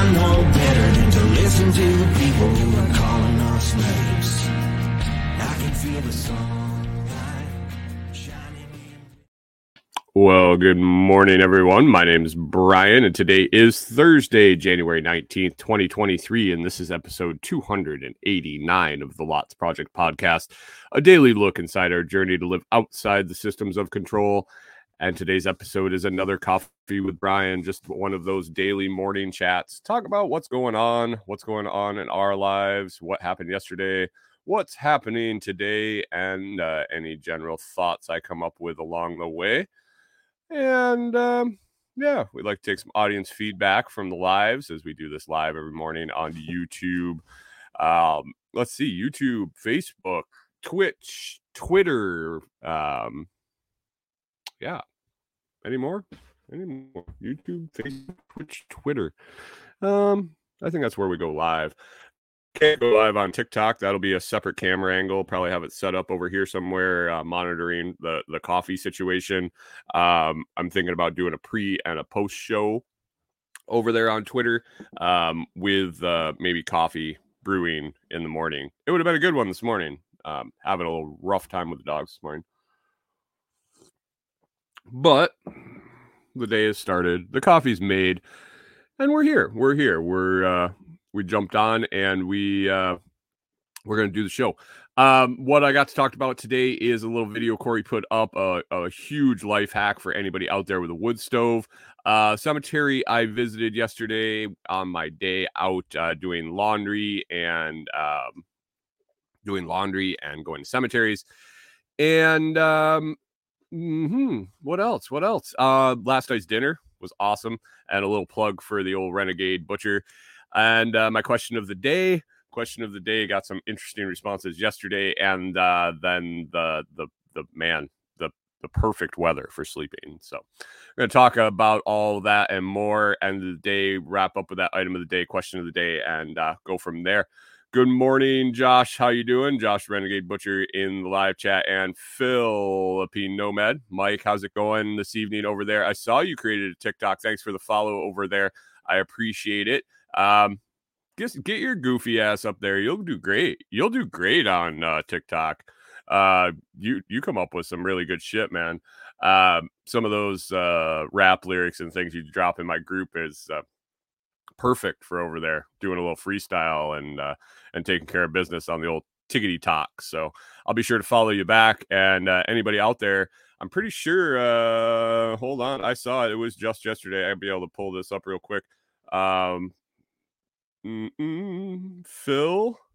I know better than to listen to the people who are calling us names. I can feel the sunlight shining in. Well, good morning, everyone. My name is Brian, and today is Thursday, January 19th, 2023, and this is episode 289 of the Lots Project podcast, a daily look inside our journey to live outside the systems of control. And today's episode is another Coffee with Brian, just one of those daily morning chats. Talk about what's going on in our lives, what happened yesterday, what's happening today, and any general thoughts I come up with along the way. And yeah, we'd like to take some audience feedback from the lives as we do this live every morning on YouTube. Let's see, YouTube, Facebook, Twitch, Twitter. Yeah. Any more? YouTube, Facebook, Twitch, Twitter. I think that's where we go live. Can't go live on TikTok. That'll be a separate camera angle. Probably have it set up over here somewhere, monitoring the coffee situation. I'm thinking about doing a pre and a post show over there on Twitter, with maybe coffee brewing in the morning. It would have been a good one this morning. Having a little rough time with the dogs this morning. But the day has started. The coffee's made. And we're here. We jumped on and we're going to do the show. What I got to talk about today is a little video Corey put up, a huge life hack for anybody out there with a wood stove. Cemetery I visited yesterday on my day out, doing laundry and going to cemeteries. And what else? Last night's dinner was awesome, and a little plug for the old Renegade Butcher. And my question of the day got some interesting responses yesterday, and then the perfect weather for sleeping. So we're going to talk about all that and more, and the day wrap up with that item of the day, question of the day, and go from there. Good morning, Josh. How you doing? Josh, Renegade Butcher in the live chat, and Philippine Nomad. Mike, how's it going this evening over there? I saw you created a TikTok. Thanks for the follow over there. I appreciate it. Just get your goofy ass up there. You'll do great. You'll do great on TikTok. You come up with some really good shit, man. Some of those rap lyrics and things you drop in my group is perfect for over there doing a little freestyle and taking care of business on the old tickety talk. So I'll be sure to follow you back. And anybody out there, I'm pretty sure, hold on, I saw it was just yesterday. I'd be able to pull this up real quick. Phil,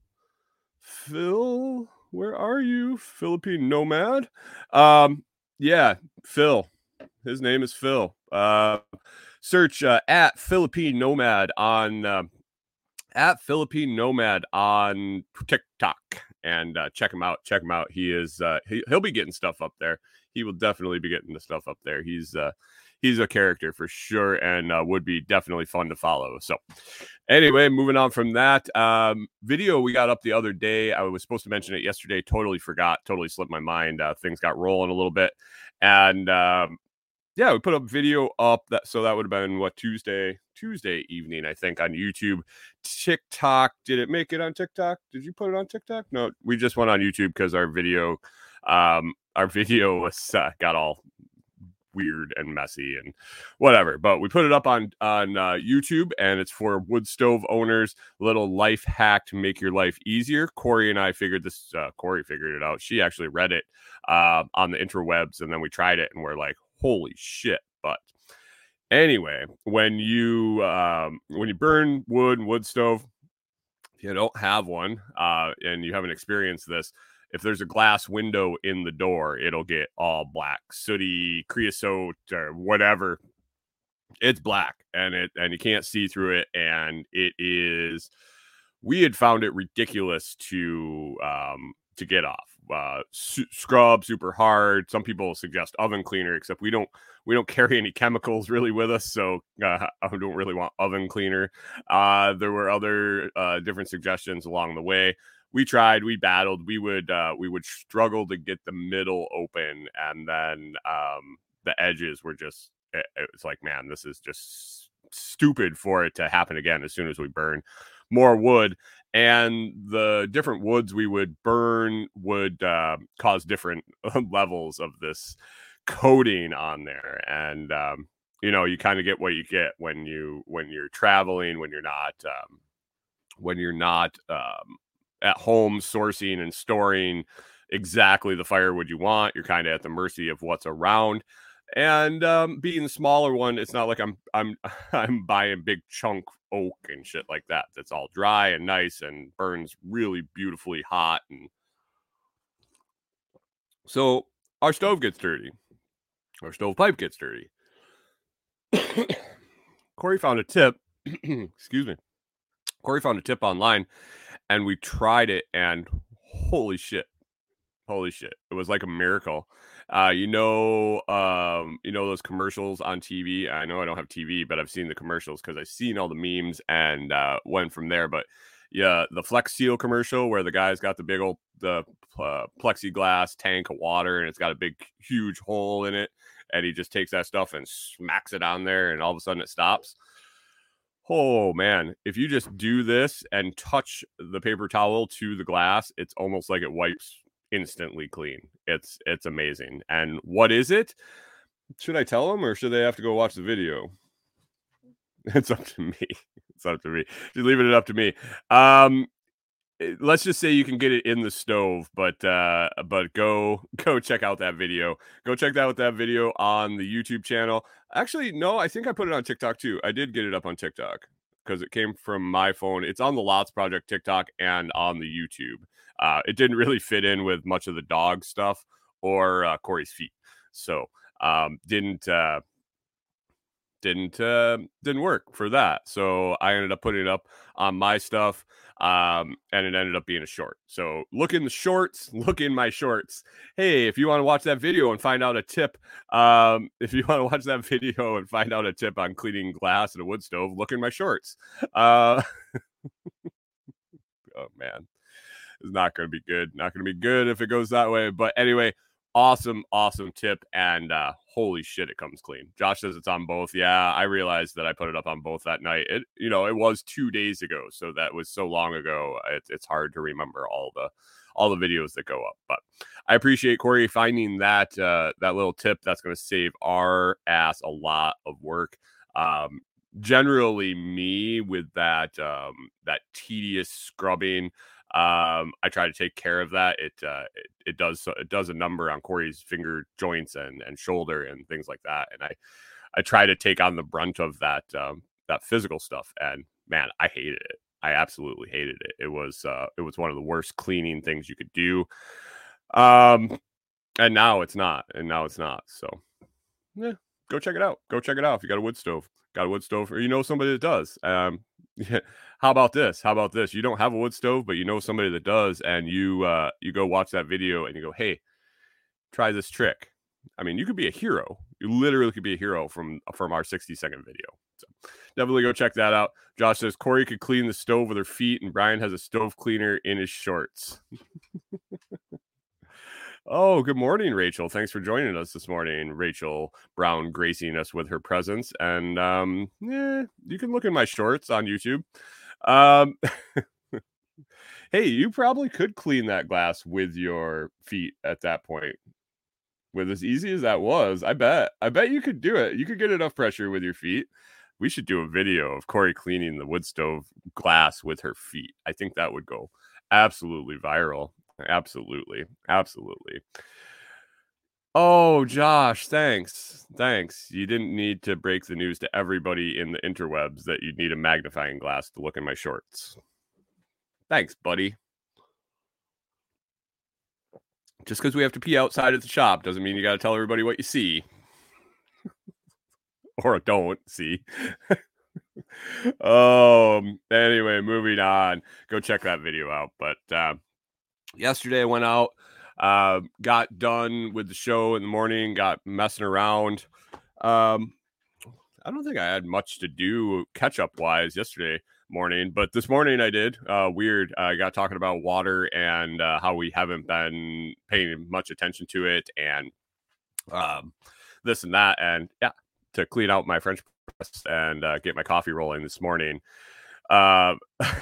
where are you? Philippine Nomad. Yeah, Phil, his name is Phil. Search at Philippine Nomad on TikTok and check him out. He is he'll be getting stuff up there. He will definitely be getting the stuff up there. He's a character for sure, and would be definitely fun to follow. So anyway, moving on from that video we got up the other day. I was supposed to mention it yesterday, totally forgot, totally slipped my mind. Things got rolling a little bit, and yeah, we put up video up that would have been Tuesday evening, I think, on YouTube. TikTok, did it make it on TikTok? Did you put it on TikTok? No, we just went on YouTube because our video was got all weird and messy and whatever. But we put it up on YouTube, and it's for wood stove owners. Little life hack to make your life easier. Corey and I figured this. Corey figured it out. She actually read it on the interwebs, and then we tried it, and we're like, holy shit. But anyway, when you burn wood stove, if you don't have one and you haven't experienced this, if there's a glass window in the door, it'll get all black, sooty, creosote or whatever. It's black, and you can't see through it, and it is. We had found it ridiculous to get off. Scrub super hard. Some people suggest oven cleaner, except we don't carry any chemicals really with us, so I don't really want oven cleaner. There were other different suggestions along the way. We tried, we battled, we would struggle to get the middle open, and then the edges were just, it's like, man, this is just stupid for it to happen again as soon as we burn more wood. And the different woods we would burn would cause different levels of this coating on there. And you kind of get what you get when you're traveling, when you're not at home sourcing and storing exactly the firewood you want. You're kind of at the mercy of what's around. And being the smaller one, it's not like I'm buying big chunk oak and shit like that. That's all dry and nice and burns really beautifully hot. And so our stove gets dirty. Our stovepipe gets dirty. Corey found a tip. Excuse me. Corey found a tip online, and we tried it, and holy shit. It was like a miracle. Those commercials on TV. I know I don't have TV, but I've seen the commercials because I've seen all the memes and went from there. But yeah, the Flex Seal commercial where the guy's got the big old plexiglass tank of water, and it's got a big, huge hole in it. And he just takes that stuff and smacks it on there, and all of a sudden it stops. Oh, man. If you just do this and touch the paper towel to the glass, it's almost like it wipes instantly clean. It's amazing. And what is it? Should I tell them or should they have to go watch the video? It's up to me. Just leaving it up to me. Let's just say you can get it in the stove, but go check out that video. Go check out that video on the YouTube channel. Actually, no, I think I put it on TikTok too. I did get it up on TikTok because it came from my phone. It's on the Lots Project TikTok and on the YouTube. It didn't really fit in with much of the dog stuff or Corey's feet, so didn't work for that. So I ended up putting it up on my stuff, and it ended up being a short. So look in my shorts. Hey, if you want to watch that video and find out a tip, on cleaning glass in a wood stove, look in my shorts. Oh man, it's not going to be good. Not going to be good if it goes that way. But anyway, awesome tip, and holy shit, it comes clean. Josh says it's on both. Yeah, I realized that I put it up on both that night. It was 2 days ago, so that was so long ago. It's hard to remember all the videos that go up. But I appreciate Corey finding that little tip. That's going to save our ass a lot of work. Generally, me with that tedious scrubbing. I try to take care of that. It does a number on Corey's finger joints and shoulder and things like that. And I try to take on the brunt of that physical stuff. And man, I hated it. I absolutely hated it. It was one of the worst cleaning things you could do. And now it's not. So yeah, go check it out. If you got a wood stove, or somebody that does. Yeah. How about this? You don't have a wood stove, but you know somebody that does, and you go watch that video and you go, hey, try this trick. I mean, you could be a hero. You literally could be a hero from our 60-second video. So definitely go check that out. Josh says Corey could clean the stove with her feet, and Brian has a stove cleaner in his shorts. Oh, good morning, Rachel. Thanks for joining us this morning. Rachel Brown gracing us with her presence. And you can look in my shorts on YouTube. Hey, you probably could clean that glass with your feet at that point. With as easy as that was, I bet you could do it. You could get enough pressure with your feet. We should do a video of Corey cleaning the wood stove glass with her feet. I think that would go absolutely viral. Absolutely. Oh, Josh, thanks. You didn't need to break the news to everybody in the interwebs that you'd need a magnifying glass to look in my shorts. Thanks, buddy. Just because we have to pee outside at the shop doesn't mean you got to tell everybody what you see. Or don't see. Anyway, moving on. Go check that video out. But yesterday I went out, got done with the show in the morning, got messing around. I don't think I had much to do catch-up wise yesterday morning, but this morning I did. Weird. I got talking about water and how we haven't been paying much attention to it, and this and that, and yeah, to clean out my French press and get my coffee rolling this morning, uh,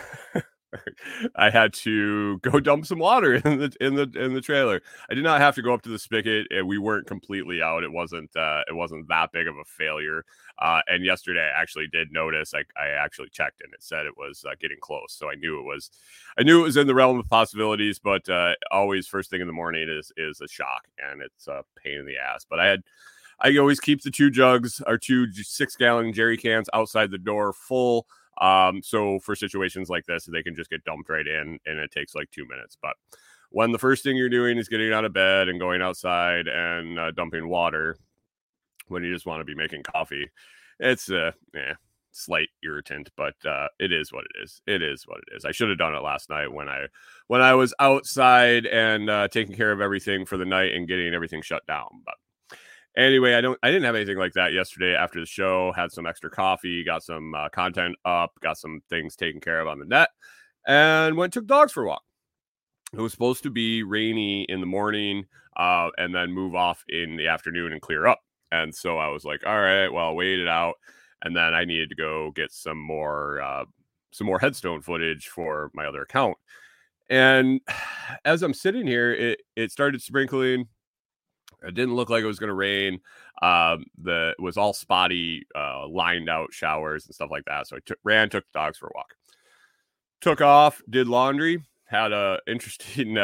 I had to go dump some water in the trailer. I did not have to go up to the spigot, and we weren't completely out. It wasn't that big of a failure. And yesterday, I actually did notice. I actually checked, and it said it was getting close. So I knew it was in the realm of possibilities. But always first thing in the morning is a shock, and it's a pain in the ass. But I always keep the 2 jugs or 2 6-gallon jerry cans outside the door full. So for situations like this, they can just get dumped right in, and it takes like 2 minutes. But when the first thing you're doing is getting out of bed and going outside and dumping water, when you just want to be making coffee, it's slight irritant, but it is what it is. It is what it is. I should have done it last night when I was outside and taking care of everything for the night and getting everything shut down. But anyway, I didn't have anything like that yesterday after the show. Had some extra coffee, got some content up, got some things taken care of on the net, and took dogs for a walk. It was supposed to be rainy in the morning, and then move off in the afternoon and clear up. And so I was like, all right, well, wait it out. And then I needed to go get some more headstone footage for my other account. And as I'm sitting here, it started sprinkling. It didn't look like it was going to rain. It was all spotty, lined out showers and stuff like that. So I took the dogs for a walk. Took off, did laundry, had a interesting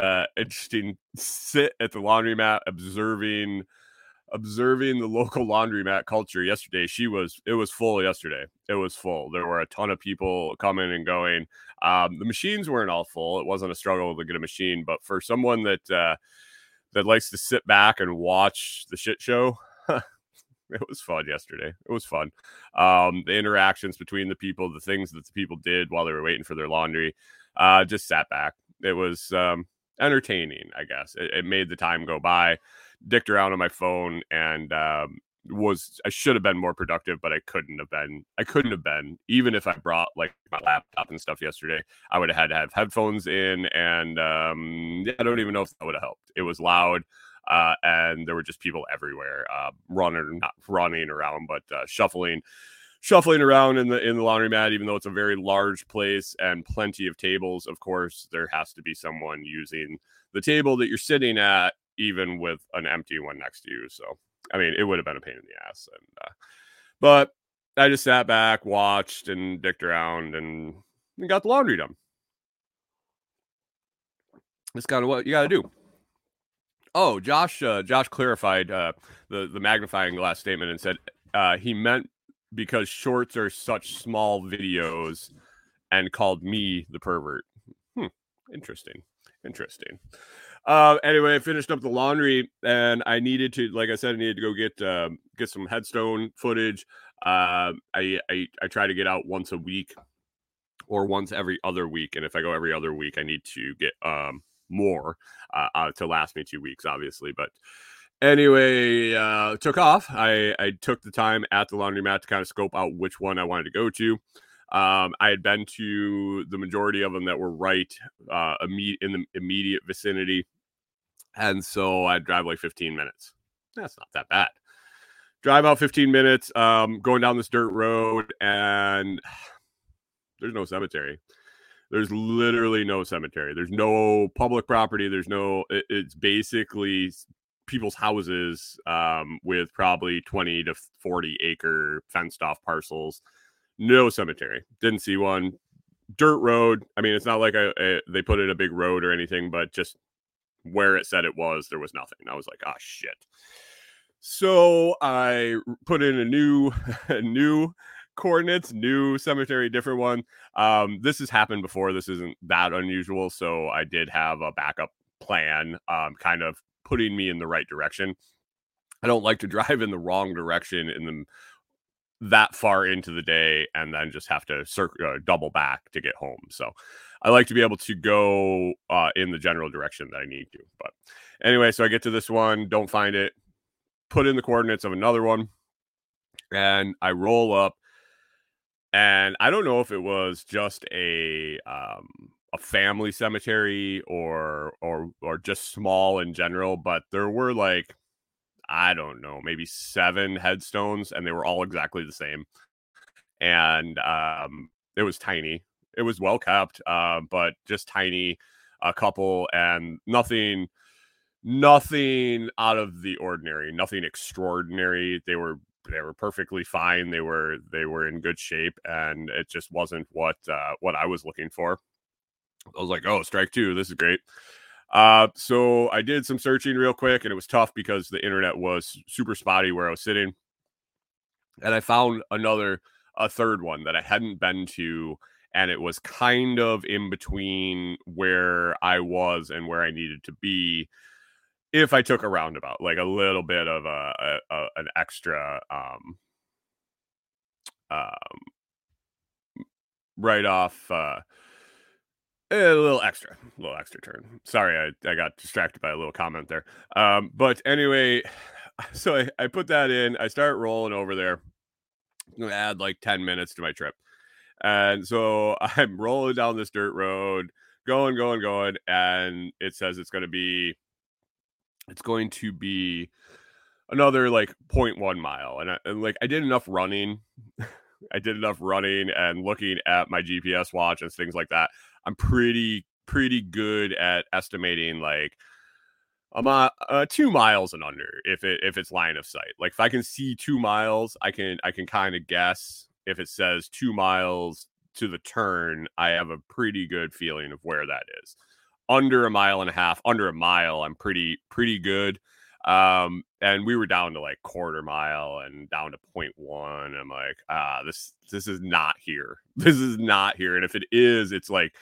sit at the laundromat, observing the local laundromat culture yesterday. It was full yesterday. It was full. There were a ton of people coming and going. The machines weren't all full. It wasn't a struggle to get a machine, but for someone that likes to sit back and watch the shit show, it was fun yesterday. It was fun. The interactions between the people, the things that the people did while they were waiting for their laundry, just sat back. It was entertaining, I guess. It made the time go by. Dicked around on my phone and I should have been more productive, but I couldn't have been. Even if I brought like my laptop and stuff yesterday, I would have had to have headphones in, and I don't even know if that would have helped. It was loud, and there were just people everywhere, not running around, but shuffling around in the laundromat. Even though it's a very large place and plenty of tables, of course, there has to be someone using the table that you're sitting at, even with an empty one next to you. So, I mean, it would have been a pain in the ass. But I just sat back, watched, and dicked around, and got the laundry done. That's kind of what you got to do. Oh, Josh clarified the magnifying glass statement and said he meant because shorts are such small videos, and called me the pervert. Interesting. Anyway, I finished up the laundry, and I needed to, like I said, go get some headstone footage. I try to get out once a week or once every other week, and if I go every other week, I need to get more to last me 2 weeks, obviously. But anyway, took off. I took the time at the laundromat to kind of scope out which one I wanted to go to. I had been to the majority of them that were right in the immediate vicinity. And so I'd drive like 15 minutes. That's not that bad. Drive out 15 minutes, going down this dirt road, and there's no cemetery. There's literally no cemetery. There's no public property. It's basically people's houses with probably 20 to 40 acre fenced off parcels. No cemetery. Didn't see one. Dirt road. I mean, it's not like they put in a big road or anything, but just where it said it was, there was nothing. I was like, oh shit. So I put in a new coordinates, new cemetery, different one. This has happened before. This isn't that unusual. So I did have a backup plan, kind of putting me in the right direction. I don't like to drive in the wrong direction that far into the day and then just have to double back to get home. So I like to be able to go in the general direction that I need to. But anyway, so I get to this one, don't find it, put in the coordinates of another one, and I roll up. And I don't know if it was just a family cemetery or just small in general, but there were like, I don't know, maybe 7 headstones, and they were all exactly the same. and it was tiny. It was well kept, but just tiny, a couple, and nothing out of the ordinary, nothing extraordinary. They were perfectly fine. They were in good shape, and it just wasn't what I was looking for. I was like, oh, strike two, this is great. So I did some searching real quick, and it was tough because the internet was super spotty where I was sitting. And I found a third one that I hadn't been to, and it was kind of in between where I was and where I needed to be if I took a roundabout, like a little bit of an extra right off, a little extra turn. Sorry, I got distracted by a little comment there. But anyway, so I put that in. I start rolling over there. I'm gonna add like 10 minutes to my trip. And so I'm rolling down this dirt road, going, and it says it's going to be another like 0.1 mile. And like I did enough running. I did enough running and looking at my GPS watch and things like that. I'm pretty good at estimating like 2 miles and under if it's line of sight. Like if I can see 2 miles, I can kind of guess. If it says 2 miles to the turn, I have a pretty good feeling of where that is. Under a mile and a half, under a mile, I'm pretty good. And we were down to like quarter mile and down to 0.1. I'm like, this is not here. This is not here. And if it is, it's like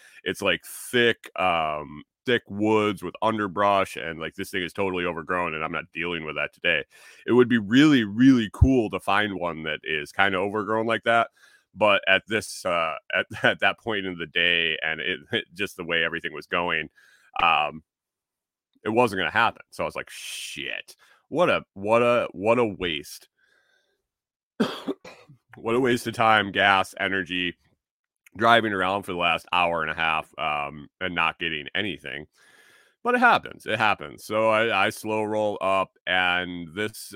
thick woods with underbrush, and like this thing is totally overgrown, and I'm not dealing with that today. It would be really, really cool to find one that is kind of overgrown like that. But at this at that point in the day, and it just the way everything was going, it wasn't going to happen. So I was like, shit, what a waste. What a waste of time, gas, energy, driving around for the last hour and a half and not getting anything. But it happens. So I slow roll up, and this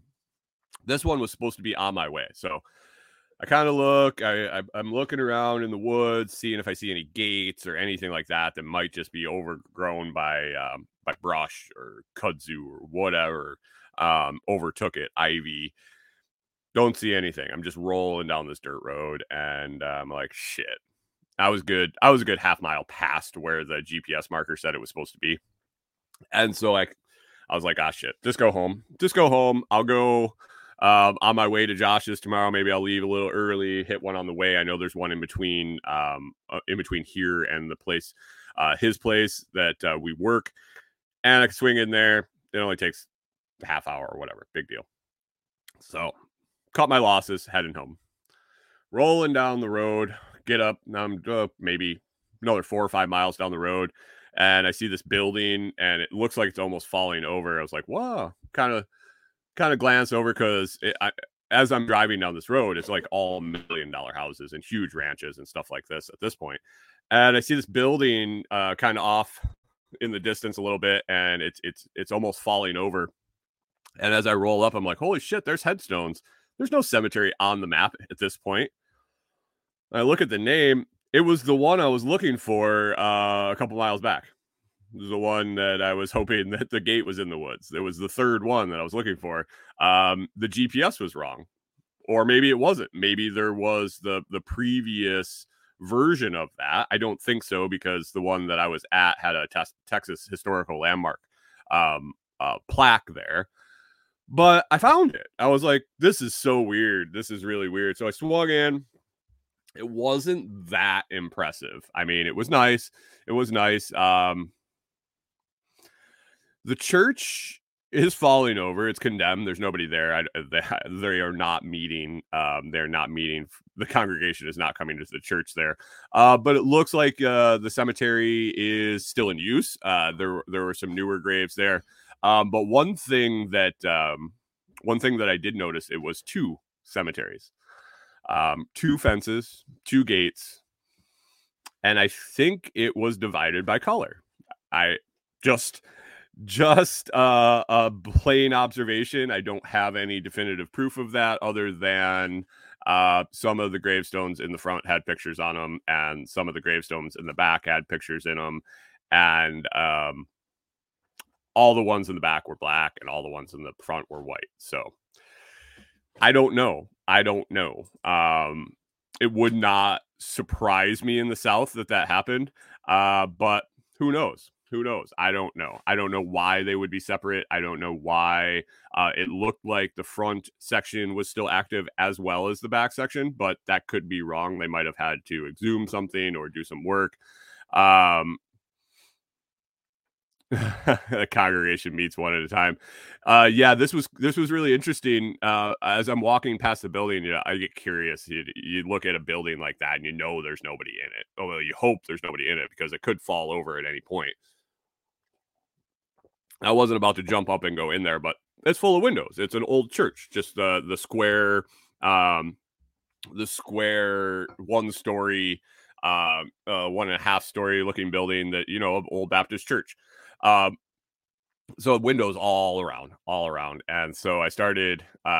one was supposed to be on my way. So I kind of look, I'm looking around in the woods, seeing if I see any gates or anything like that might just be overgrown by brush or kudzu or whatever overtook it, ivy. Don't see anything. I'm just rolling down this dirt road, and I'm like, shit. I was good. I was a good half mile past where the GPS marker said it was supposed to be. And so I was like, shit, just go home. I'll go on my way to Josh's tomorrow. Maybe I'll leave a little early, hit one on the way. I know there's one in between here and the place, his place that we work. And I can swing in there. It only takes a half hour or whatever. Big deal. So cut my losses, heading home. Rolling down the road, get up. Now I'm maybe another 4 or 5 miles down the road, and I see this building, and it looks like it's almost falling over. I was like, "Wow!" Kind of glance over because as I'm driving down this road, it's like all $1 million houses and huge ranches and stuff like this at this point. And I see this building kind of off in the distance a little bit, and it's almost falling over. And as I roll up, I'm like, "Holy shit! There's headstones." There's no cemetery on the map at this point. I look at the name. It was the one I was looking for a couple miles back. It was the one that I was hoping that the gate was in the woods. It was the third one that I was looking for. The GPS was wrong. Or maybe it wasn't. Maybe there was the previous version of that. I don't think so, because the one that I was at had a Texas Historical Landmark plaque there. But I found it. I was like, this is so weird. This is really weird. So I swung in. It wasn't that impressive. I mean, it was nice. The church is falling over. It's condemned. There's nobody there. They are not meeting. They're not meeting. The congregation is not coming to the church there. But it looks like the cemetery is still in use. There were some newer graves there. But one thing that I did notice, it was 2 cemeteries, 2 fences, 2 gates, and I think it was divided by color. I just a plain observation. I don't have any definitive proof of that other than Some of the gravestones in the front had pictures on them, and some of the gravestones in the back had pictures in them. And all the ones in the back were black and all the ones in the front were white. So I don't know. It would not surprise me in the South that happened. But who knows? I don't know. I don't know why they would be separate. I don't know why it looked like the front section was still active as well as the back section, but that could be wrong. They might have had to exhume something or do some work. The congregation meets one at a time. This was really interesting. As I'm walking past the building, I get curious. You look at a building like that and there's nobody in it. Although you hope there's nobody in it because it could fall over at any point. I wasn't about to jump up and go in there, but it's full of windows. It's an old church, just the square 1-story, 1.5 story looking building that of Old Baptist Church. So windows all around. And so I started,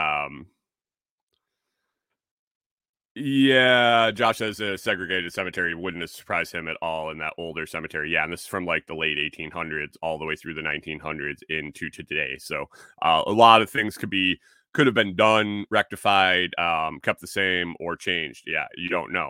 Josh says a segregated cemetery wouldn't surprise him at all in that older cemetery. Yeah. And this is from like the late 1800s all the way through the 1900s into today. So, a lot of things could have been done, rectified, kept the same or changed. Yeah. You don't know.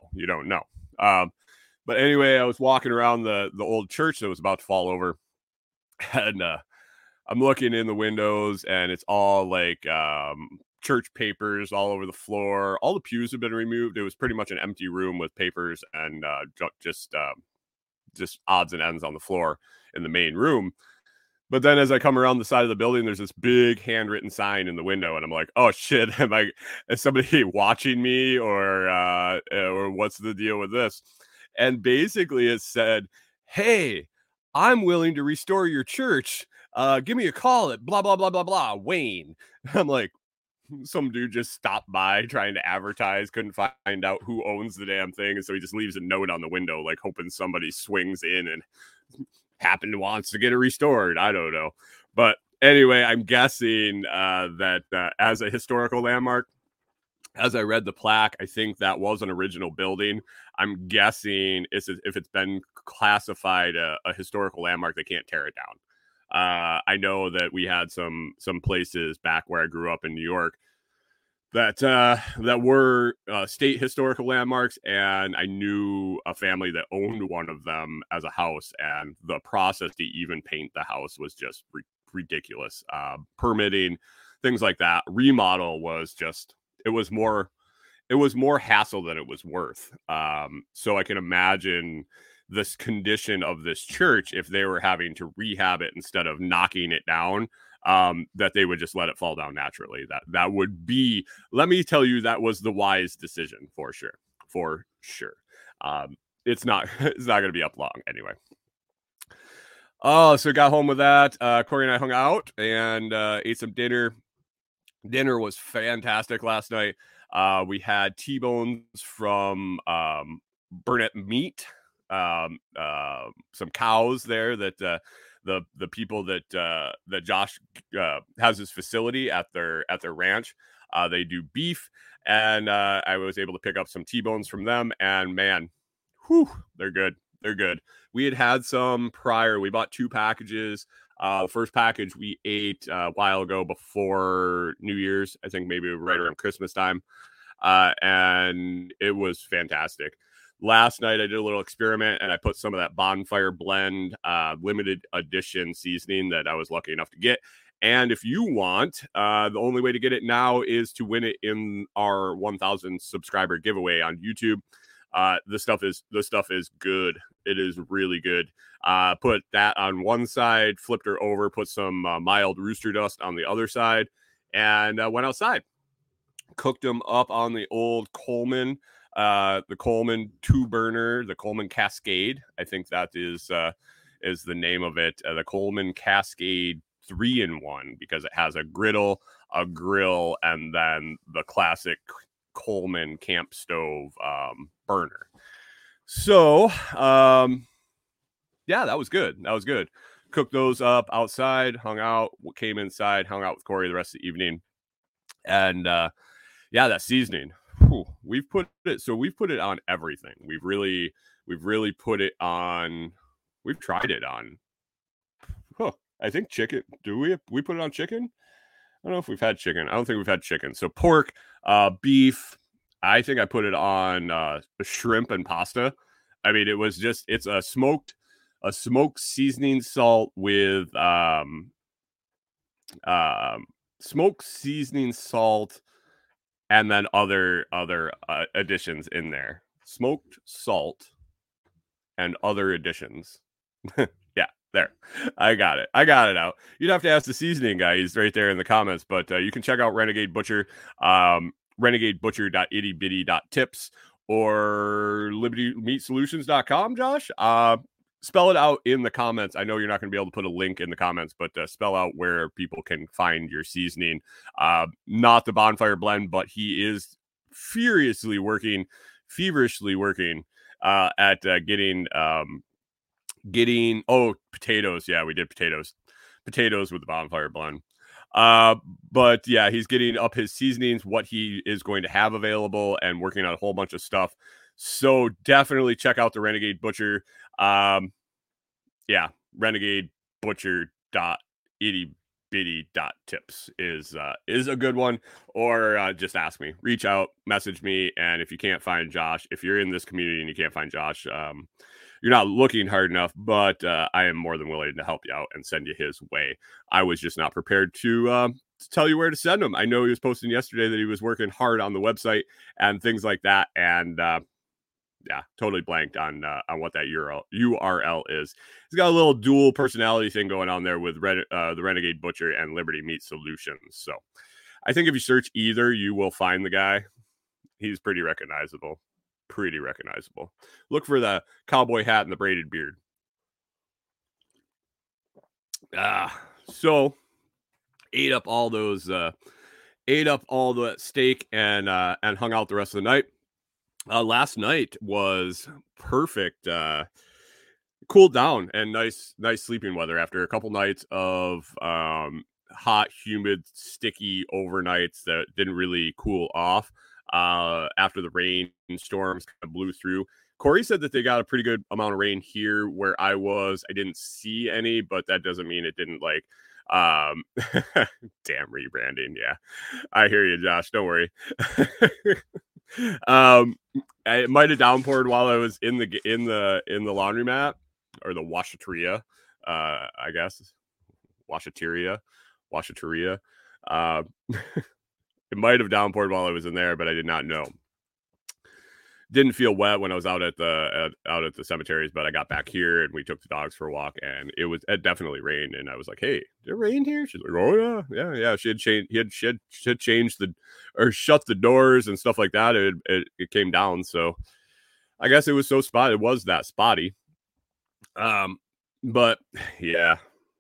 But anyway, I was walking around the old church that was about to fall over. And I'm looking in the windows and it's all like church papers all over the floor. All the pews have been removed. It was pretty much an empty room with papers and just odds and ends on the floor in the main room. But then as I come around the side of the building, there's this big handwritten sign in the window. And I'm like, oh shit, is somebody watching me or what's the deal with this? And basically it said, hey, I'm willing to restore your church. Give me a call at blah, blah, blah, blah, blah, Wayne. I'm like, some dude just stopped by trying to advertise, couldn't find out who owns the damn thing. And so he just leaves a note on the window, like hoping somebody swings in and wants to get it restored. I don't know. But anyway, I'm guessing that as a historical landmark, as I read the plaque, I think that was an original building. I'm guessing if it's been classified a historical landmark, they can't tear it down. I know that we had some places back where I grew up in New York that were state historical landmarks, and I knew a family that owned one of them as a house, and the process to even paint the house was just ridiculous. Permitting, things like that. Remodel was just it was more hassle than it was worth. So I can imagine this condition of this church, if they were having to rehab it instead of knocking it down, that they would just let it fall down naturally. That would be, let me tell you, that was the wise decision for sure. It's not going to be up long anyway. Oh, so got home with that. Corey and I hung out and ate some dinner. Dinner was fantastic last night. We had T-bones from Burnett Meat. Some cows there that the people that Josh has his facility at their ranch. They do beef, and I was able to pick up some T-bones from them, and man, they're good. We had some prior. We bought 2 packages. The first package we ate a while ago before New Year's, I think maybe right around Christmas time, and it was fantastic. Last night I did a little experiment and I put some of that Bonfire Blend limited edition seasoning that I was lucky enough to get. And if you want, the only way to get it now is to win it in our 1,000 subscriber giveaway on YouTube. This stuff is good. It is really good. Put that on one side, flipped her over, put some mild rooster dust on the other side, and went outside. Cooked them up on the old Coleman. The Coleman 2-burner, the Coleman Cascade. I think that is the name of it. The Coleman Cascade 3-in-1, because it has a griddle, a grill, and then the classic Coleman camp stove burner. So, that was good. Cooked those up outside, hung out, came inside, hung out with Corey the rest of the evening. And that seasoning. we've put it on everything. We've really put it on. We've tried it on. I think chicken. Do we put it on chicken? I don't know if we've had chicken. I don't think we've had chicken. So pork, beef. I think I put it on shrimp and pasta. I mean, it's a smoked seasoning salt with smoked seasoning salt, and then other additions in there. Smoked salt and other additions. Yeah, there. I got it out. You'd have to ask the seasoning guy. He's right there in the comments, but you can check out Renegade Butcher, renegadebutcher.ittybitty.tips or libertymeatsolutions.com, Josh. Spell it out in the comments. I know you're not going to be able to put a link in the comments, but spell out where people can find your seasoning. Not the Bonfire Blend, but he is feverishly working at getting potatoes. Yeah, we did potatoes with the Bonfire Blend. But yeah, he's getting up his seasonings, what he is going to have available, and working on a whole bunch of stuff. So definitely check out the Renegade Butcher. Yeah, renegadebutcher.ittybitty.tips is a good one. Or just ask me, reach out, message me, and if you can't find Josh, if you're in this community and you can't find Josh, you're not looking hard enough, but I am more than willing to help you out and send you his way. I was just not prepared to tell you where to send him. I know he was posting yesterday that he was working hard on the website and things like that, and yeah, totally blanked on what that URL is. He's got a little dual personality thing going on there with the Renegade Butcher and Liberty Meat Solutions. So I think if you search either, you will find the guy. He's pretty recognizable. Look for the cowboy hat and the braided beard. So ate up all the steak and hung out the rest of the night. Last night was perfect. Cooled down and nice sleeping weather after a couple nights of hot, humid, sticky overnights that didn't really cool off. After the rain storms kind of blew through. Corey said that they got a pretty good amount of rain here where I was. I didn't see any, but that doesn't mean it didn't damn rebranding. Yeah, I hear you, Josh. Don't worry. It might have downpoured while I was in the laundromat or the washateria, I guess. Washateria. It might have downpoured while I was in there, but I did not know. Didn't feel wet when I was out at the cemeteries, but I got back here and we took the dogs for a walk, and it definitely rained. And I was like, "Hey, did it rain here?" She's like, "Oh yeah." She had changed shut the doors and stuff like that. It came down, so I guess it was so spotty. It was that spotty. But yeah.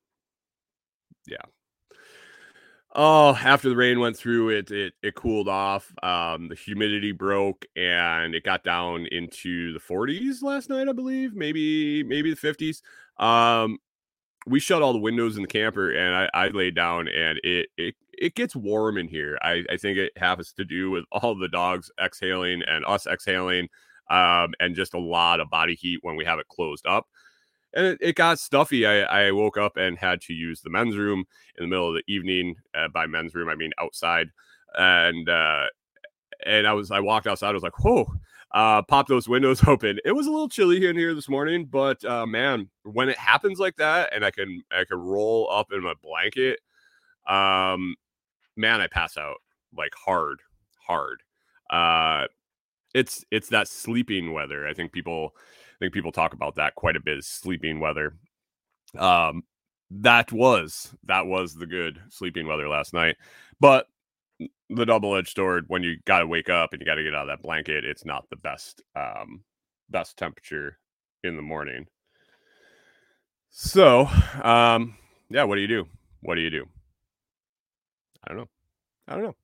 Oh, after the rain went through, it cooled off. The humidity broke and it got down into the 40s last night, I believe, maybe the 50s. We shut all the windows in the camper and I laid down, and it gets warm in here. I think it has to do with all the dogs exhaling and us exhaling, and just a lot of body heat when we have it closed up. And it got stuffy. I woke up and had to use the men's room in the middle of the evening. By men's room, I mean outside. And I walked outside. I was like, whoa, pop those windows open. It was a little chilly in here this morning, but man, when it happens like that and I can roll up in my blanket, man, I pass out like hard. It's that sleeping weather. I think people talk about that quite a bit, sleeping weather. That was the good sleeping weather last night. But the double-edged sword, when you got to wake up and you got to get out of that blanket, it's not the best temperature in the morning. So, yeah, what do you do? I don't know.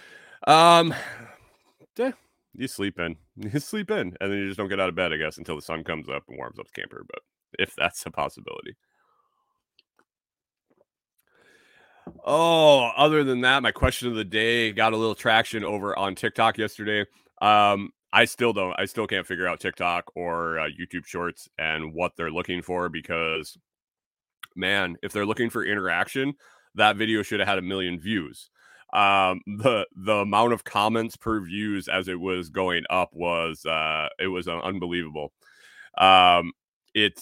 Yeah. You sleep in, and then you just don't get out of bed, I guess, until the sun comes up and warms up the camper. But if that's a possibility. Oh, other than that, my question of the day got a little traction over on TikTok yesterday. I still can't figure out TikTok or YouTube Shorts and what they're looking for because, man, if they're looking for interaction, that video should have had 1 million views. The amount of comments per views as it was going up was it was unbelievable. It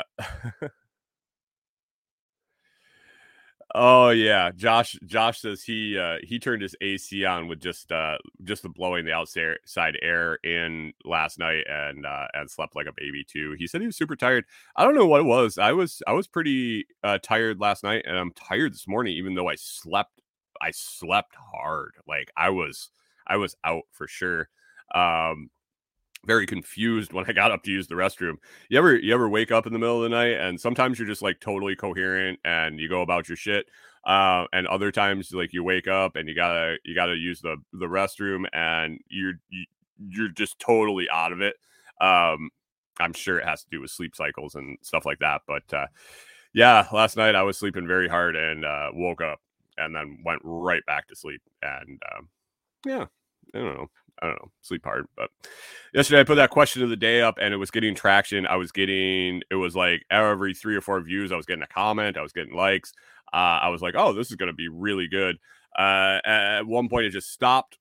Oh yeah, Josh says he turned his AC on with just the blowing the outside air in last night and slept like a baby too. He said he was super tired. I don't know what it was. I was pretty tired last night, and I'm tired this morning, even though I slept hard. Like I was out for sure. Um, Very confused when I got up to use the restroom. You ever wake up in the middle of the night and sometimes you're just like totally coherent and you go about your shit. And other times like you wake up and you gotta use the restroom and you're just totally out of it. Um, I'm sure it has to do with sleep cycles and stuff like that. But yeah, last night I was sleeping very hard and woke up and then went right back to sleep. And yeah, I don't know. Sleep hard. But yesterday I put that question of the day up and it was getting traction. It was like every 3 or 4 views, I was getting a comment, I was getting likes. I was like, oh, this is going to be really good. At one point, it just stopped,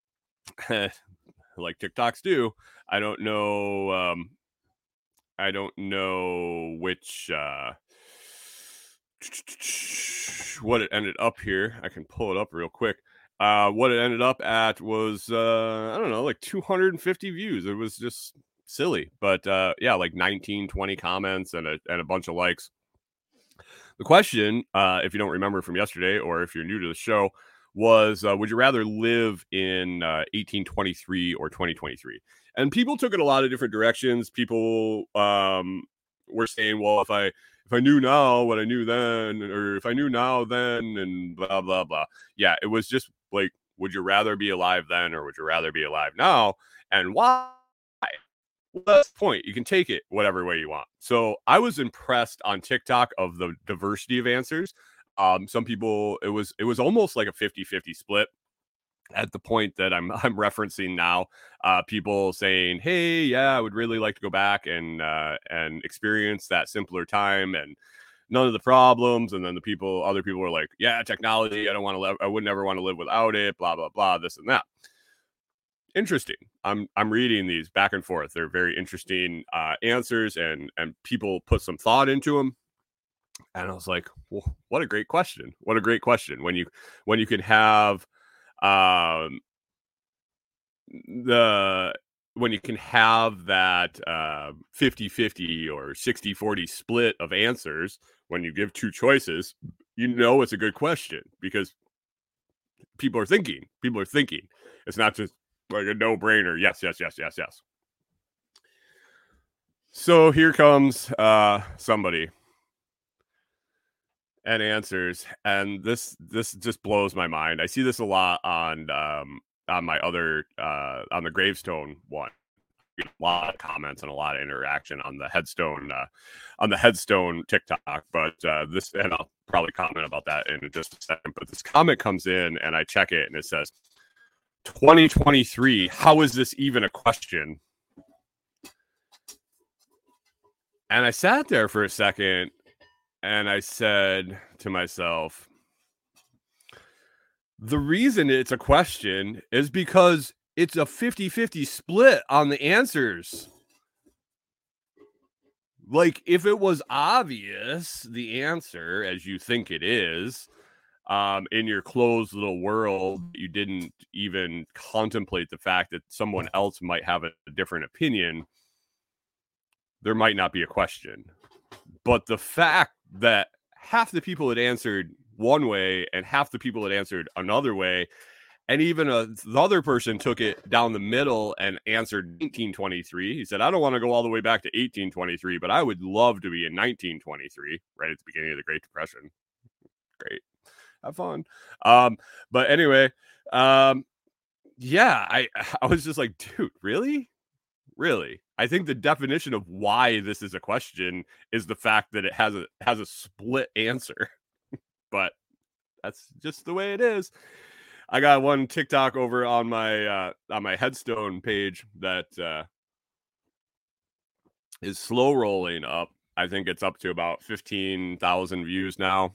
like TikToks do. I don't know. I don't know which what it ended up here. I can pull it up real quick. What it ended up at was I don't know, like 250 views. It was just silly, but yeah, like 19, 20 comments and a bunch of likes. The question, if you don't remember from yesterday, or if you're new to the show, was would you rather live in 1823 or 2023? And people took it a lot of different directions. People were saying, well, if I knew now what I knew then, or if I knew now then, and blah blah blah. Yeah, it was just like, would you rather be alive then, or would you rather be alive now, and why? Well, that's the point. You can take it whatever way you want. So I was impressed on TikTok of the diversity of answers. Some people, it was almost like a 50-50 split at the point that I'm referencing now. People saying, hey, yeah, I would really like to go back and experience that simpler time and none of the problems. And then other people were like, yeah, technology, I would never want to live without it, blah blah blah, this and that. Interesting. I'm reading these back and forth. They're very interesting answers, and people put some thought into them. And I was like, well, what a great question! What a great question! When you can have um, the when you can have that 50-50 or 60-40 split of answers when you give two choices, it's a good question because people are thinking. People are thinking. It's not just like a no-brainer. Yes, yes, yes, yes, yes. So here comes somebody and answers, and this just blows my mind. I see this a lot on my other on the gravestone one. A lot of comments and a lot of interaction on the headstone TikTok. But this, and I'll probably comment about that in just a second. But this comment comes in, and I check it, and it says, 2023, how is this even a question? And I sat there for a second and I said to myself, the reason it's a question is because it's a 50-50 split on the answers. Like, if it was obvious, the answer, as you think it is, in your closed little world, you didn't even contemplate the fact that someone else might have a different opinion, there might not be a question. But the fact that half the people had answered one way and half the people had answered another way, and even the other person took it down the middle and answered 1923. He said, I don't want to go all the way back to 1823, but I would love to be in 1923, right at the beginning of the Great Depression. Great. Have fun. But anyway, yeah, I was just like, dude, really? Really? I think the definition of why this is a question is the fact that it has a split answer. But That's just the way it is. I got one TikTok over on my headstone page that is slow rolling up. I think it's up to about 15,000 views now.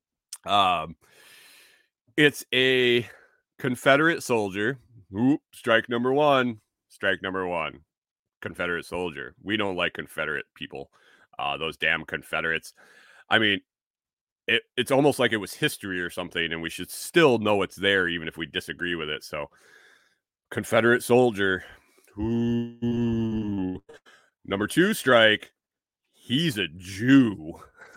It's a Confederate soldier. Ooh, strike number one. Strike number one. Confederate soldier. We don't like Confederate people. Those damn Confederates. I mean, it's almost like it was history or something, and we should still know it's there, even if we disagree with it. So, Confederate soldier. Ooh. Number two strike. He's a Jew.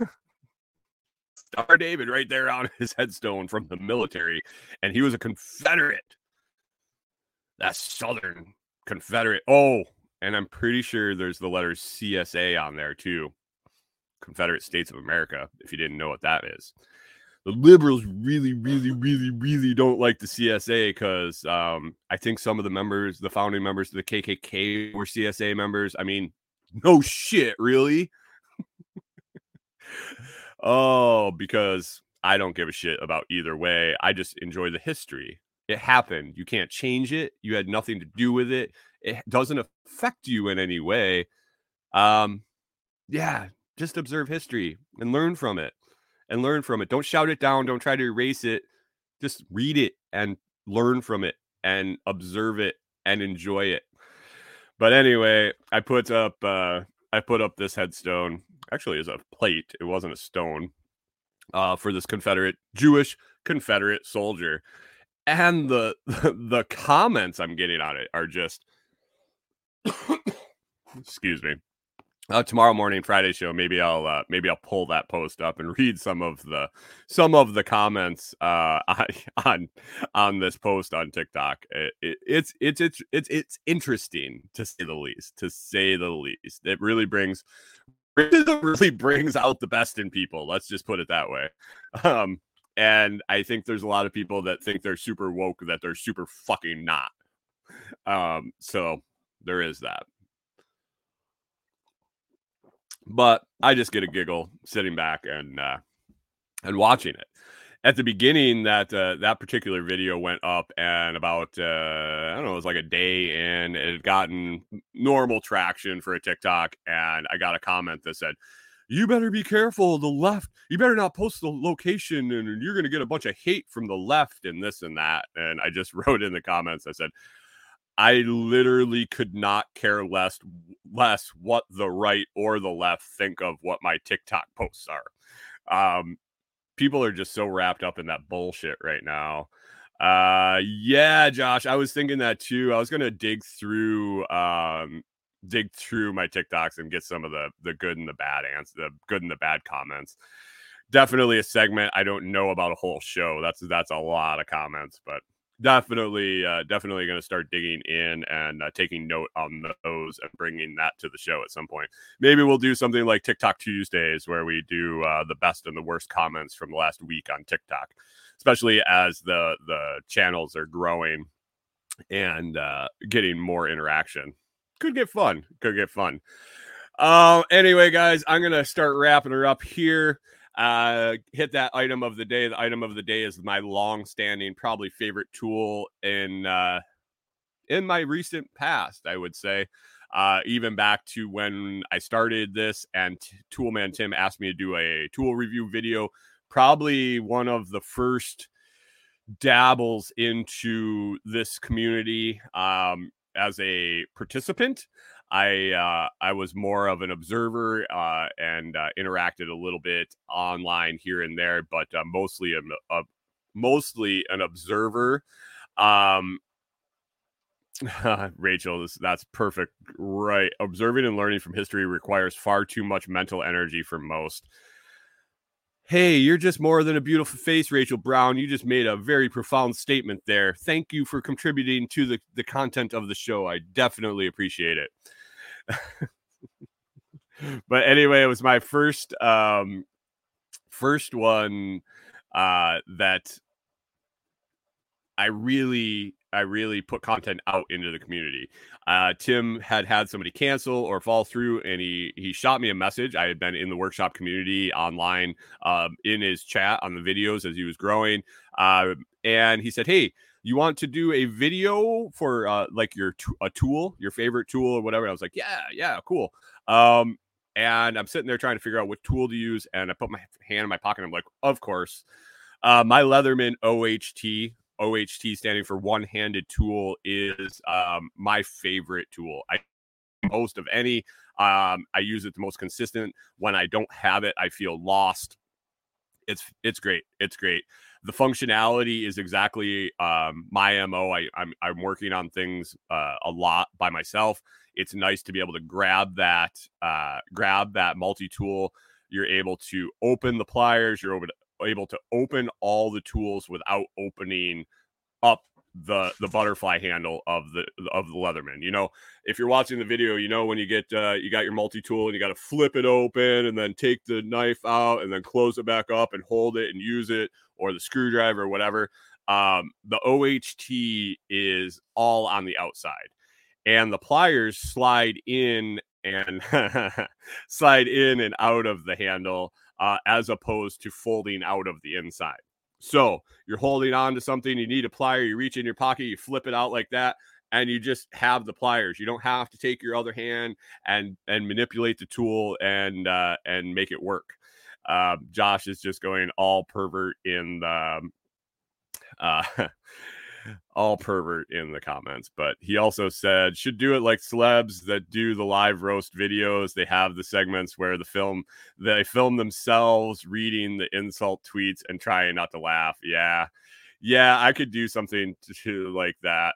Star David right there on his headstone from the military, and he was a Confederate. That's Southern Confederate. Oh, and I'm pretty sure there's the letters CSA on there too. Confederate States of America, if you didn't know what that is. The liberals really, really, really, really don't like the CSA because I think some of the members, the founding members of the KKK were CSA members. I mean, no shit, really? Oh, because I don't give a shit about either way. I just enjoy the history. It happened. You can't change it. You had nothing to do with it. It doesn't affect you in any way. Yeah, just observe history and learn from it. Don't shout it down. Don't try to erase it. Just read it and learn from it and observe it and enjoy it. But anyway, I put up this headstone. Actually, as a plate. It wasn't a stone. For this Jewish Confederate soldier. And the comments I'm getting on it are just excuse me. Tomorrow morning, Friday show, maybe I'll pull that post up and read some of the comments on this post on TikTok. It's interesting to say the least. It really brings out the best in people. Let's just put it that way. And I think there's a lot of people that think they're super woke that they're super fucking not. So there is that. But I just get a giggle sitting back and watching it. At the beginning, that particular video went up, and about I don't know, it was like a day in, it had gotten normal traction for a TikTok, and I got a comment that said, "You better be careful, the left. You better not post the location, and you're going to get a bunch of hate from the left and this and that." And I just wrote in the comments, I said, I literally could not care less what the right or the left think of what my TikTok posts are. People are just so wrapped up in that bullshit right now. Yeah, Josh, I was thinking that too. I was going to dig through my TikToks and get some of the good and the bad the good and the bad comments. Definitely a segment. I don't know about a whole show. That's a lot of comments, but definitely going to start digging in and taking note on those and bringing that to the show at some point. Maybe we'll do something like TikTok Tuesdays where we do the best and the worst comments from the last week on TikTok, especially as the channels are growing and getting more interaction. Could get fun. Anyway, guys, I'm going to start wrapping her up here. Hit that item of the day. The item of the day is my long-standing, probably favorite tool in my recent past, I would say. Even back to when I started this and Toolman Tim asked me to do a tool review video, probably one of the first dabbles into this community as a participant. I was more of an observer and interacted a little bit online here and there, but mostly an observer. Rachel, that's perfect. Right. Observing and learning from history requires far too much mental energy for most. Hey, you're just more than a beautiful face, Rachel Brown. You just made a very profound statement there. Thank you for contributing to the content of the show. I definitely appreciate it. But anyway, it was my first one that I really put content out into the community. Tim had somebody cancel or fall through, and he shot me a message. I had been in the workshop community online, in his chat on the videos as he was growing, and he said, "Hey, you want to do a video for like a tool, your favorite tool or whatever?" I was like, "Yeah, cool." And I'm sitting there trying to figure out what tool to use, and I put my hand in my pocket. And I'm like, "Of course, my Leatherman OHT." OHT standing for one-handed tool is my favorite tool. I most of any. I use it the most consistent. When I don't have it, I feel lost. It's great. It's great. The functionality is exactly my MO. I'm working on things a lot by myself. It's nice to be able to grab that multi-tool. You're able to open the pliers. You're able to open all the tools without opening up the butterfly handle of the Leatherman. You know, if you're watching the video, you know, when you get you got your multi-tool and you got to flip it open and then take the knife out and then close it back up and hold it and use it, or the screwdriver or whatever. The OHT is all on the outside, and the pliers slide in and slide in and out of the handle, as opposed to folding out of the inside. So you're holding on to something, you need a plier, you reach in your pocket, you flip it out like that, and you just have the pliers. You don't have to take your other hand and manipulate the tool and make it work. Josh is just going all pervert in the all pervert in the comments, but he also said should do it like celebs that do the live roast videos. They have the segments where they film themselves reading the insult tweets and trying not to laugh. Yeah, I could do something to like that.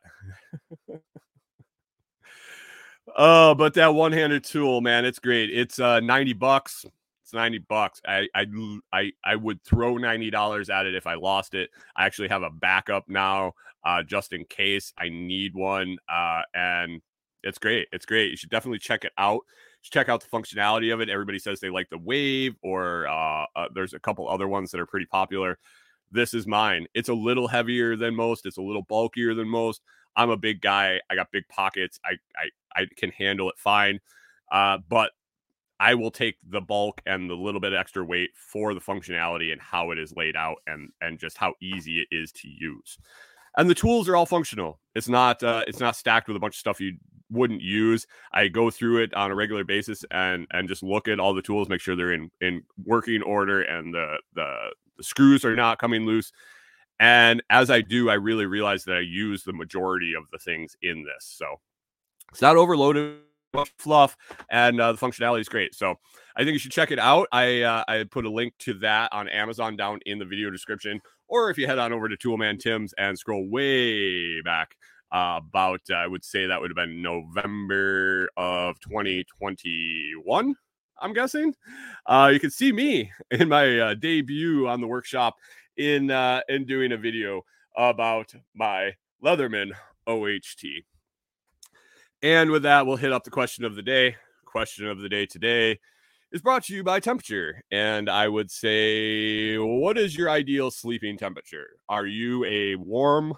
Oh, but that one-handed tool, man, it's great. It's $90. $90. I would throw $90 at it if I lost it. I actually have a backup now, just in case I need one. And it's great. It's great. You should definitely check it out. Check out the functionality of it. Everybody says they like the Wave, or there's a couple other ones that are pretty popular. This is mine. It's a little heavier than most. It's a little bulkier than most. I'm a big guy. I got big pockets. I can handle it fine. But I will take the bulk and the little bit of extra weight for the functionality and how it is laid out, and just how easy it is to use. And the tools are all functional. It's not stacked with a bunch of stuff you wouldn't use. I go through it on a regular basis and just look at all the tools, make sure they're in working order and the screws are not coming loose. And as I do, I really realize that I use the majority of the things in this. So it's not overloaded fluff, and the functionality is great. So I think you should check it out. I put a link to that on Amazon down in the video description, or if you head on over to Toolman Tim's and scroll way back, about I would say that would have been November of 2021, I'm guessing. You can see me in my debut on the workshop in doing a video about my Leatherman OHT. And with that, we'll hit up the question of the day. Question of the day today is brought to you by temperature. And I would say, what is your ideal sleeping temperature? Are you a warm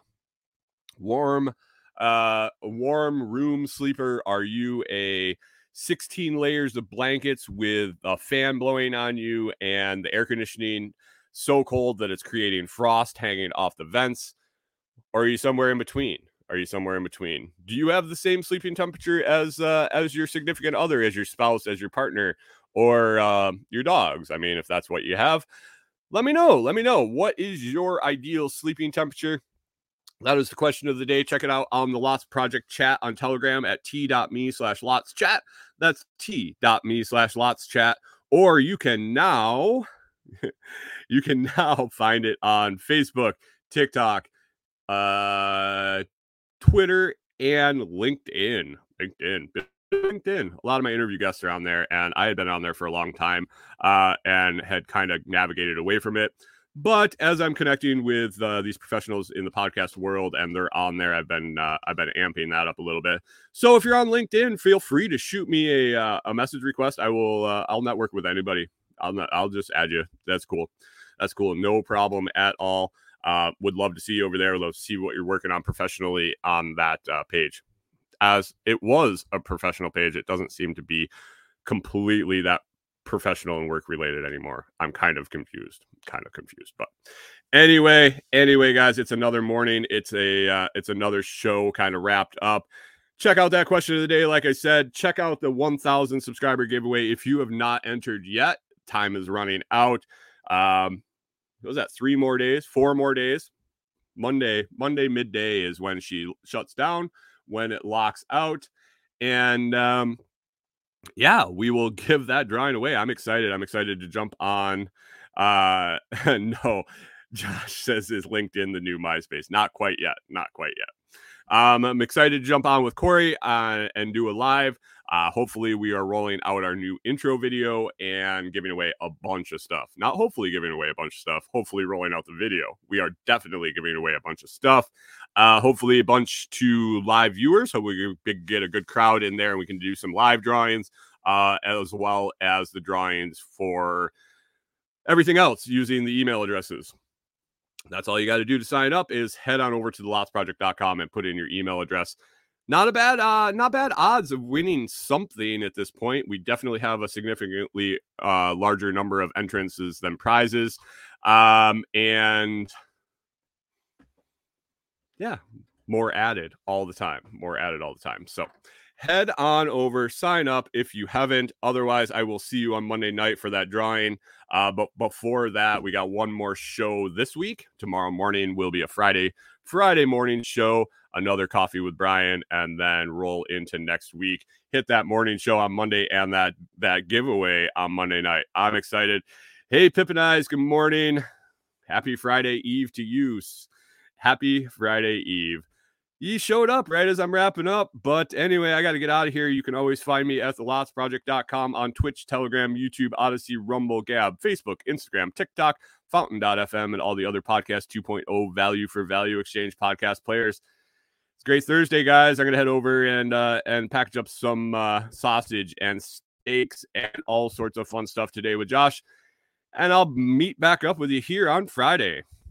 room sleeper? Are you a 16 layers of blankets with a fan blowing on you and the air conditioning so cold that it's creating frost hanging off the vents? Or are you somewhere in between? Do you have the same sleeping temperature as your significant other, as your spouse, as your partner, or your dogs? I mean, if that's what you have, let me know. What is your ideal sleeping temperature? That is the question of the day. Check it out on the Lots Project chat on Telegram at t.me/LotsChat. That's t.me/LotsChat. Or you can now find it on Facebook, TikTok, Twitter, and LinkedIn. A lot of my interview guests are on there, and I had been on there for a long time and had kind of navigated away from it. But as I'm connecting with these professionals in the podcast world and they're on there, I've been amping that up a little bit. So if you're on LinkedIn, feel free to shoot me a message request. I'll network with anybody. I'll just add you. That's cool. No problem at all. Would love to see you over there. Love to see what you're working on professionally on that page. As it was a professional page, it doesn't seem to be completely that professional and work related anymore. I'm kind of confused, but anyway, guys, it's another morning. It's another show kind of wrapped up. Check out that question of the day. Like I said, check out the 1,000 subscriber giveaway. If you have not entered yet, time is running out. What was that? 4 more days. Monday midday is when she shuts down, when it locks out. And yeah, we will give that drawing away. I'm excited to jump on. No, Josh says, is LinkedIn the new MySpace? Not quite yet. I'm excited to jump on with Corey and do a live. Hopefully we are rolling out our new intro video and giving away a bunch of stuff. Not hopefully giving away a bunch of stuff. Hopefully rolling out the video. We are definitely giving away a bunch of stuff. Hopefully a bunch to live viewers. So we can get a good crowd in there and we can do some live drawings, as well as the drawings for everything else using the email addresses. That's all you got to do to sign up is head on over to thelotsproject.com and put in your email address. Not bad odds of winning something at this point. We definitely have a significantly larger number of entrances than prizes. And yeah, more added all the time. So head on over, sign up if you haven't. Otherwise, I will see you on Monday night for that drawing. But before that, we got one more show this week. Tomorrow morning will be a Friday morning show, another Coffee with Brian, and then roll into next week. Hit that morning show on Monday and that giveaway on Monday night. I'm excited. Hey, Pippin Eyes, good morning. Happy Friday Eve to you. Happy Friday Eve. You showed up right as I'm wrapping up. But anyway, I got to get out of here. You can always find me at thelotsproject.com on Twitch, Telegram, YouTube, Odyssey, Rumble, Gab, Facebook, Instagram, TikTok, Fountain.fm, and all the other Podcast 2.0 value for value exchange podcast players. It's a great Thursday, guys. I'm going to head over and package up some sausage and steaks and all sorts of fun stuff today with Josh. And I'll meet back up with you here on Friday.